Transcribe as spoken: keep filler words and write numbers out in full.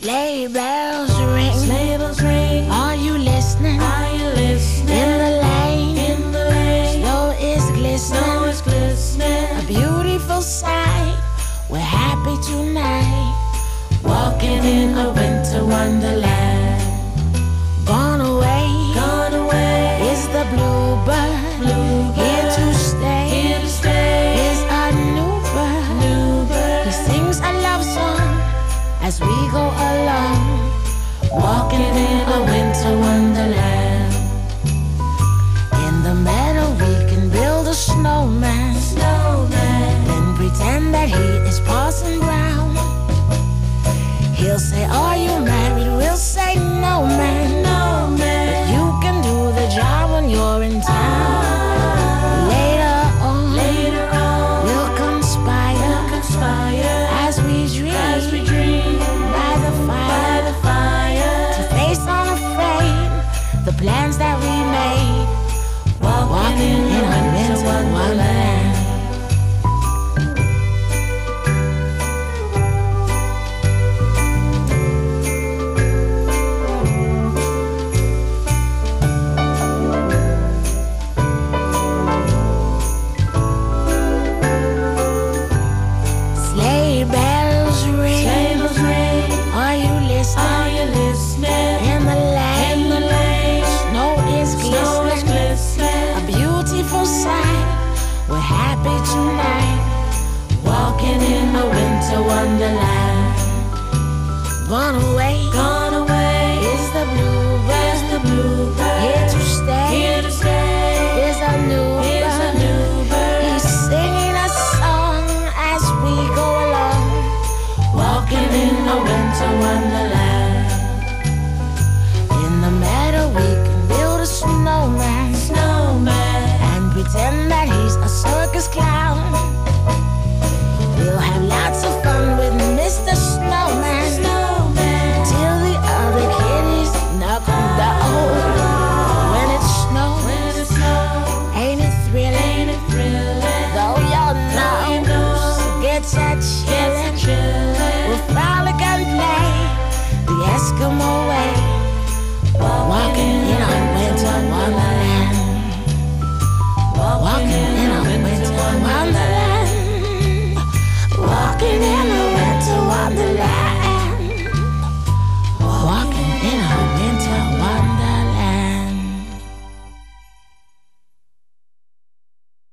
Sleigh bells ring. Sleigh bells ring. Are you listening? Are you listening? In the lane, In the lane. snow is glistening. Snow is glistening. A beautiful sight. We're happy tonight. Walking in a winter wonderland. Gone away, Gone away is the bluebird. Bluebird. Here to stay, Here to stay is a new bird. New bird. He sings a love song as we go along. Walking in a winter wonderland. In the meadow we can build a snowman. Snowman. Then pretend that he is Parson Brown. He'll say, are you married? We'll say, no man. No man. You can do the job when you're in town. Later on, Later on we'll conspire conspire as we dream, as we dream by the by fire the fire. to face unafraid the plans that we made. Walking in a winter wonderland. Sleigh bells ring. Sleigh bells ring. Are you listening? Are you listening? In the lane, In the lane. snow is Snow is glistening. glistening. A beautiful sight. We're happy tonight. Walking in a winter wonderland. Gone away, Gone away is the bluebird. is the bluebird. Here to stay, Here to stay is a new is a bird. new bird. He's singing a song as we go along. Walking in a winter wonderland. In the meadow we can build a snowman Snowman. and pretend that he's a circus clown. We'll have lots of fun with Mister Snowman Snowman. till the other kitties knock him down. When it snows, When it snows, ain't it thrilling? ain't it thrilling? Though your your nose nose gets a It's chillin', a chillin'. we'll frolic and play the Eskimo way. Walking in a winter wonderland. Walking in a winter wonderland.